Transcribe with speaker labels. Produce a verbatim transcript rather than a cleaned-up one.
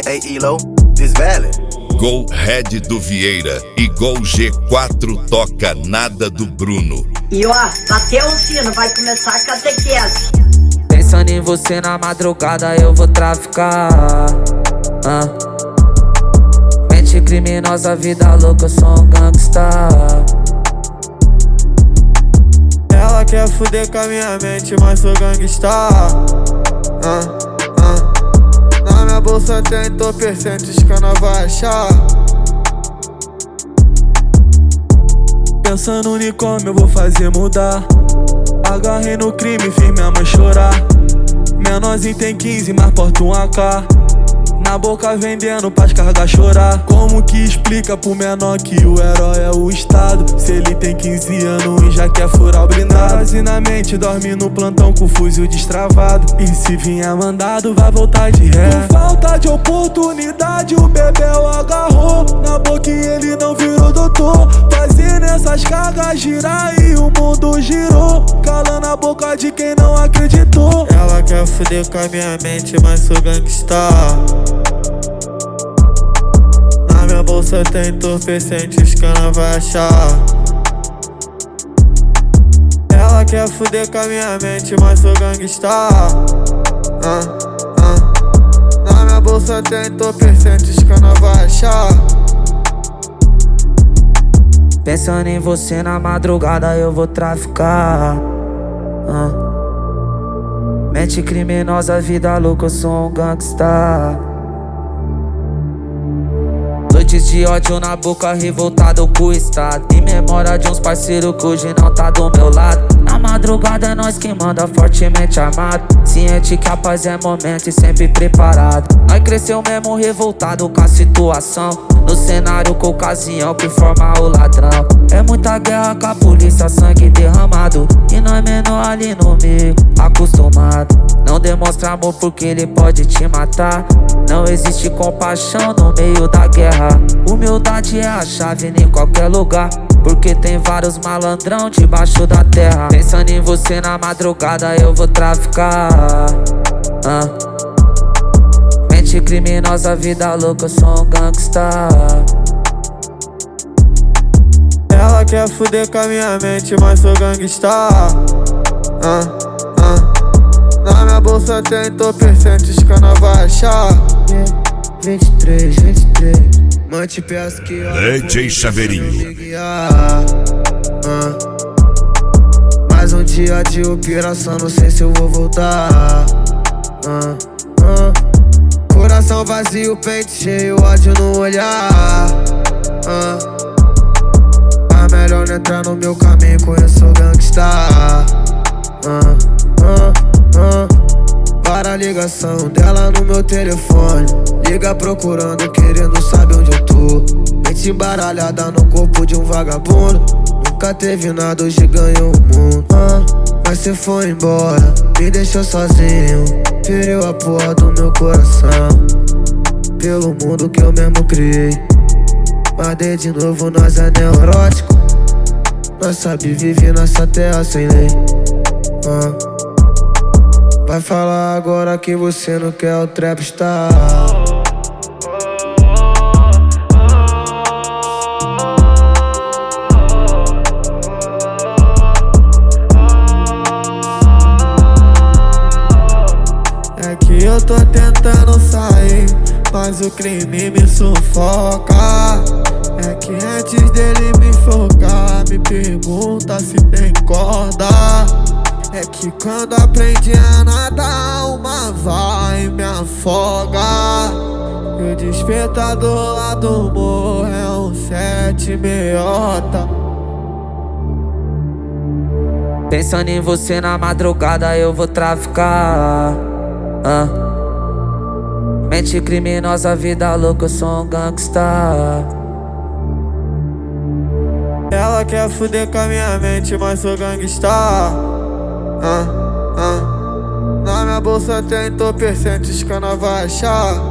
Speaker 1: Hey Elo, this valid.
Speaker 2: Gol Red do Vieira e Gol G quatro toca nada do Bruno.
Speaker 3: E ó, bateu o sino, vai começar a catequese.
Speaker 4: Pensando em você na madrugada eu vou traficar. ah. Mente criminosa, vida louca, eu sou um gangsta.
Speaker 5: Ela quer fuder com a minha mente, mas sou gangsta. ah, ah. Na minha bolsa tem entorpecentes que ela vai achar. Pensando em como eu vou fazer mudar. Agarrei no crime, fiz minha mãe chorar. Menorzinho tem quinze, mas porta um A K. Na boca vendendo pras cargas chorar. Como que explica pro menor que o herói é o Estado, se ele tem quinze anos e já quer furar o blindado? E na mente dorme no plantão com o fuzil destravado. E se vier mandado vai voltar de ré. Por falta de oportunidade o Bebel agarrou. Na boca ele não virou doutor. Fazendo essas cargas girar e o mundo girou, calando a boca de quem não acreditou. Ela quer fuder com a minha mente, mas sou gangsta. Na minha bolsa tem entorpecentes que ela vai achar. Ela quer fuder com a minha mente, mas sou gangsta. ah, ah. Na minha bolsa tem entorpecentes que ela vai achar.
Speaker 4: Pensando em você na madrugada eu vou traficar. ah. Mente criminosa, vida louca, eu sou um gangsta. Noites de ódio na boca, revoltado com o estado. Em memória de uns parceiros que hoje não tá do meu lado. Na madrugada é nós que manda, fortemente armado. Ciente que a paz é momento e sempre preparado. Nós cresceu mesmo revoltado com a situação. No cenário com ocasião que forma o ladrão. É muita guerra com a polícia, sangue derramado. E nós menor ali no meio, acostumado. Não demonstra amor porque ele pode te matar. Não existe compaixão no meio da guerra. Humildade é a chave em qualquer lugar, porque tem vários malandrão debaixo da terra. Pensando em você na madrugada eu vou traficar. ah. Mente criminosa, vida louca, eu sou um gangsta.
Speaker 5: Ela quer fuder com a minha mente, mas sou gangsta. ah, ah. Na minha bolsa tem entorpecentes que ela vai achar. yeah. vinte e três, vinte e três. Mante peço que
Speaker 2: D J Chaveirinho.
Speaker 5: ah, ah. Mais um dia de operação, não sei se eu vou voltar. ah, ah. Coração vazio, peito cheio, ódio no olhar. ah. Tá melhor não entrar no meu caminho, conheço o gangsta. ah, ah, ah. Para a ligação dela no meu telefone. Liga procurando, querendo saber onde eu tô. Mente embaralhada no corpo de um vagabundo. Nunca teve nada, hoje ganhou o mundo. ah, Mas cê foi embora, me deixou sozinho. Feriu a porra do meu coração. Pelo mundo que eu mesmo criei. Mas de novo nós é neurótico. Nós sabe viver nessa terra sem lei. ah. Vai falar agora que você não quer o trapstar. É que eu tô tentando sair, mas o crime me sufoca. É que antes dele me focar, me pergunta se tem corda. É que quando aprendi a nadar, uma vai e me afoga. E o despertador lá do morro é um sete meiota.
Speaker 4: Pensando em você na madrugada eu vou traficar. ah. Mente criminosa, vida louca, eu sou um gangsta.
Speaker 5: Ela quer fuder com a minha mente, mas sou gangsta. ah, ah. Na minha bolsa tem entorpecentes que ela vai achar.